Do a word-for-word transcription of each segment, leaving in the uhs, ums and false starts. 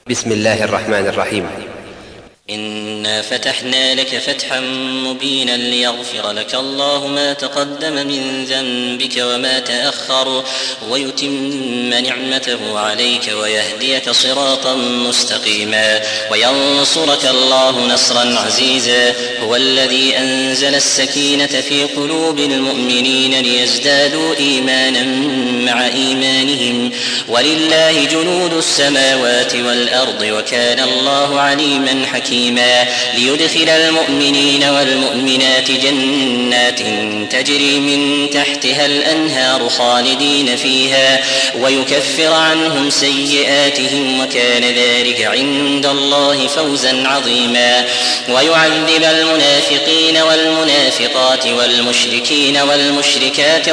بسم الله الرحمن الرحيم. إنا فتحنا لك فتحا مبينا ليغفر لك الله ما تقدم من ذنبك وما تأخر ويتم نعمته عليك ويهديك صراطا مستقيما وينصرك الله نصرا عزيزا. هو الذي أنزل السكينة في قلوب المؤمنين ليزدادوا إيمانا مع إيمانهم ولله جنود السماوات والأرض وكان الله عليما حكيما. ليدخل المؤمنين والمؤمنات جنات تجري من تحتها الأنهار خالدين فيها ويكفر عنهم سيئاتهم وكان ذلك عند الله فوزا عظيما. ويعذب المنافقين والمنافقات والمشركين والمشركات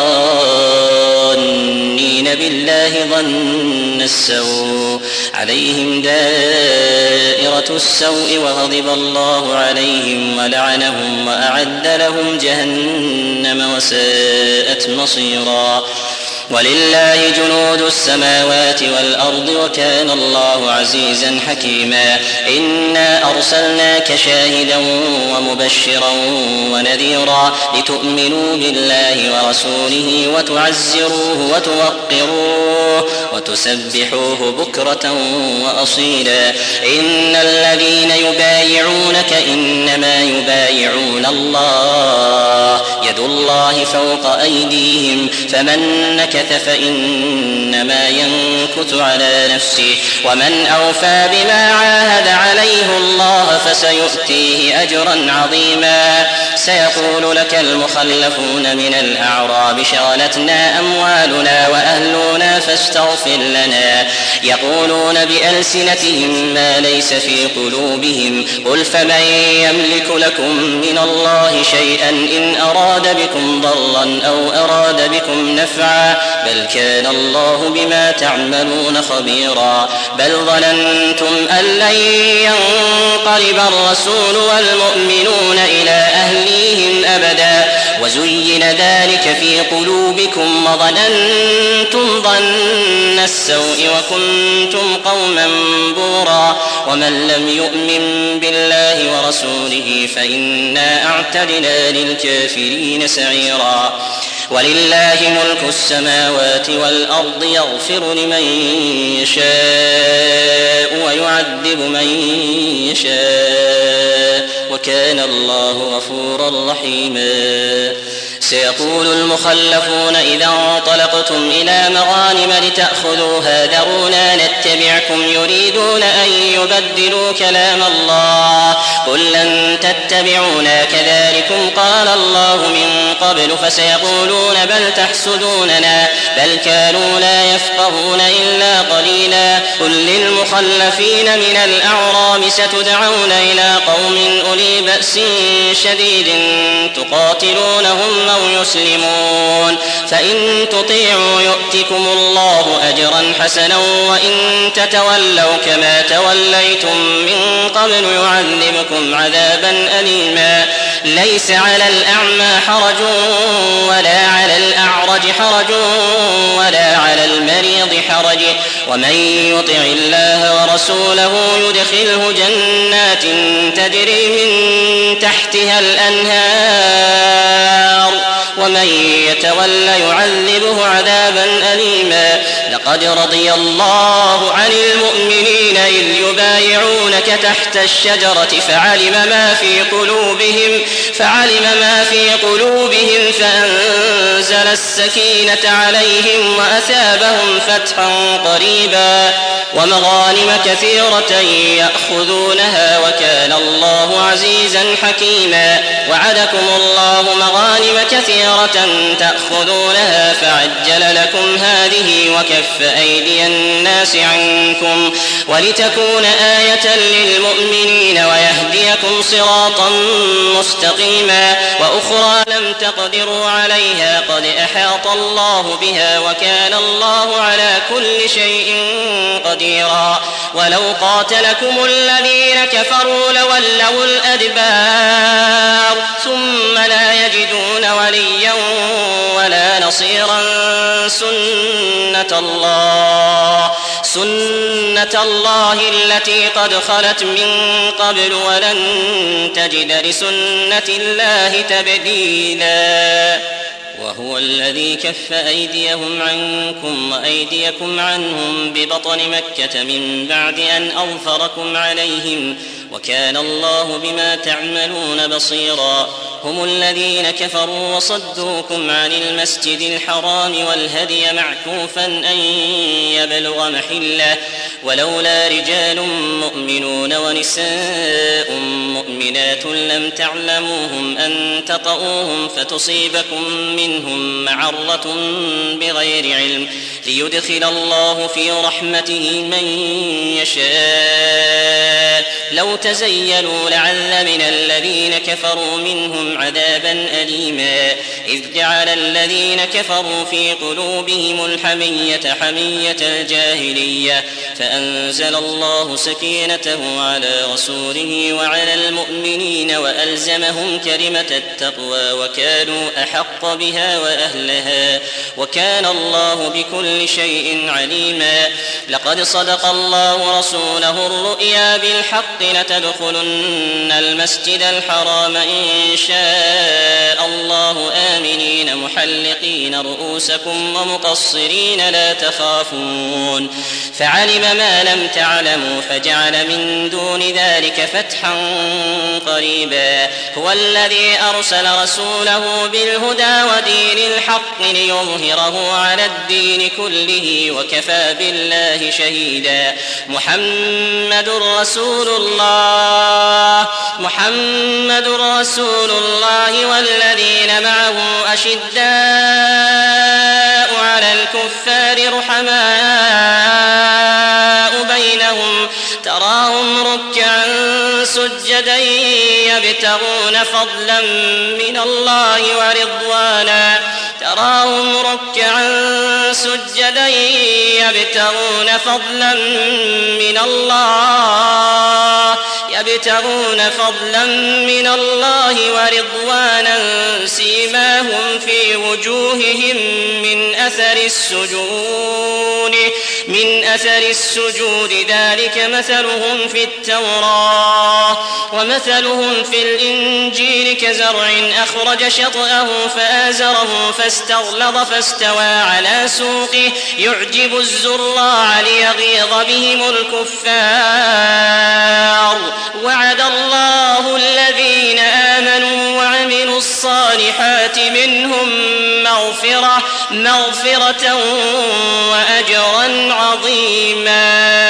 الظانين بالله ظن السوء عليهم دائرة السوء وغضب الله عليهم ولعنهم وأعد لهم جهنم وساءت مصيرا. ولله جنود السماوات والأرض وكان الله عزيزا حكيما. إنا أرسلناك شاهدا ومبشرا ونذيرا لتؤمنوا بالله ورسوله وتعزروه وتوقروه وتسبحوه بكرة وأصيلا. إن الذين يبايعونك إنما يبايعون الله يد الله فوق أيديهم فمن نكث فإنما ينكث على نفسه ومن أوفى بما عاهد عليه الله فسيؤتيه أجرا عظيما. سيقول لك المخلفون من الأعراب شغلتنا أموالنا وأهلنا فاستغفر لنا يقولون بألسنتهم ما ليس في قلوبهم قل فمن يملك لكم من الله شيئا إن أراد بكم ضرا أو أراد بكم نفعا بل كان الله بما تعملون خبيرا. بل ظننتم أن لن ينقلب الرسول والمؤمنون إلى أهليهم أبدا وزين ذلك في قلوبكم وظننتم ظن السوء وكنتم قوما بورا. ومن لم يؤمن بالله ورسوله فإنا أعتدنا للكافرين سعيرا. ولله ملك السماوات والأرض يغفر لمن يشاء ويعذب من يشاء وكان الله غفورا رحيما. سيقول المخلفون إذا انطلقتم إلى مغانم لتأخذوها ذرونا نتبعكم يريدون أن يبدلوا كلام الله قل لن تتبعونا كذلكم قال الله من قبل فسيقولون بل تحسدوننا بل كانوا لا يفقهون إلا قليلا. قل للمخلفين من الأعراب ستدعون إلى قوم أولي بأس شديد تقاتلونهم أو يسلمون فإن تطيعوا يؤتكم الله أجرا حسنا وإن تتولوا كما توليتم من قبل يعذبكم عذابا أليما. ليس على الأعمى حرج ولا على الأعرج حرج ولا على المريض حرج ومن يطع الله ورسوله يدخله جنات تجري من تحتها الأنهار ومن يتولى يعذبه عذابا أليما. لقد رضي الله عن المؤمنين إذ يبايعونك تحت الشجرة فعلم ما في قلوبهم فعلم ما في قلوبهم فأنزل السكينة عليهم وأثابهم فتحا قريبا ومغانم كثيرة يأخذونها وكان الله عزيزا حكيما. وعدكم الله مغانم كثيرة تأخذونها فعجل لكم هذه وكف أيدي الناس عنكم ولتكون آية للمؤمنين ويهديكم صراطا مستقيما. وأخرى لم تقدروا عليها قد أحاط الله بها وكان الله على كل شيء قديرا. ولو قاتلكم الذين كفروا لولوا الأدبار ثم لا يجدون وليا ولا نصيرا. سنة الله سنة الله التي قد خلت من قبل ولن تجد لسنة الله تبديلا وهو الذي كف أيديهم عنكم وأيديكم عنهم ببطن مكة من بعد أن أظفركم عليهم وكان الله بما تعملون بصيرا هم الذين كفروا وصدوكم عن المسجد الحرام والهدي معكوفا أن يبلغ محله ولولا رجال مؤمنون ونساء مؤمنات لم تعلموهم أن تطؤوهم فتصيبكم منهم معرة بغير علم ليدخل الله في رحمته من يشاء لو تزيلوا لعل من الذين كفروا منهم عذابا أليما إذ جعل الذين كفروا في قلوبهم الحمية حمية الجاهلية فأنزل الله سكينته على رسوله وعلى المؤمنين وألزمهم كلمة التقوى وكانوا أحق بها وأهلها وكان الله بكل شيء عليما لقد صدق الله رسوله الرؤيا بالحق لتدخلن المسجد الحرام إن شاء الله آمنين محلقين رؤوسكم ومقصرين لا تخافون فعلم ما لم تعلموا فجعل من دون ذلك فتحا قريبا هو الذي أرسل رسوله بالهدى ودين الحق ليظهره على الدين كله وكفى بالله شهيدا محمد رسول الله محمد رسول الله والذين معه أشداء على الكفار رحماء بينهم تراهم ركعا سجدا يبتغون فضلا من الله ورضوانا تراهم ركعا سجدا يبتغون فضلا من الله يبتغون فضلا من الله ورضوانا سيماهم في وجوههم من أثر السجود من أثر السجود ذلك مثلهم في التوراة ومثلهم في الإنجيل كزرع أخرج شطأه فآزره فاستغلظ فاستوى على سوقه يعجب الزراع ليغيظ بهم الكفار وعد الله الذين آمنوا وعملوا الصالحات منهم مغفرة مغفرة وأجرا عظيما.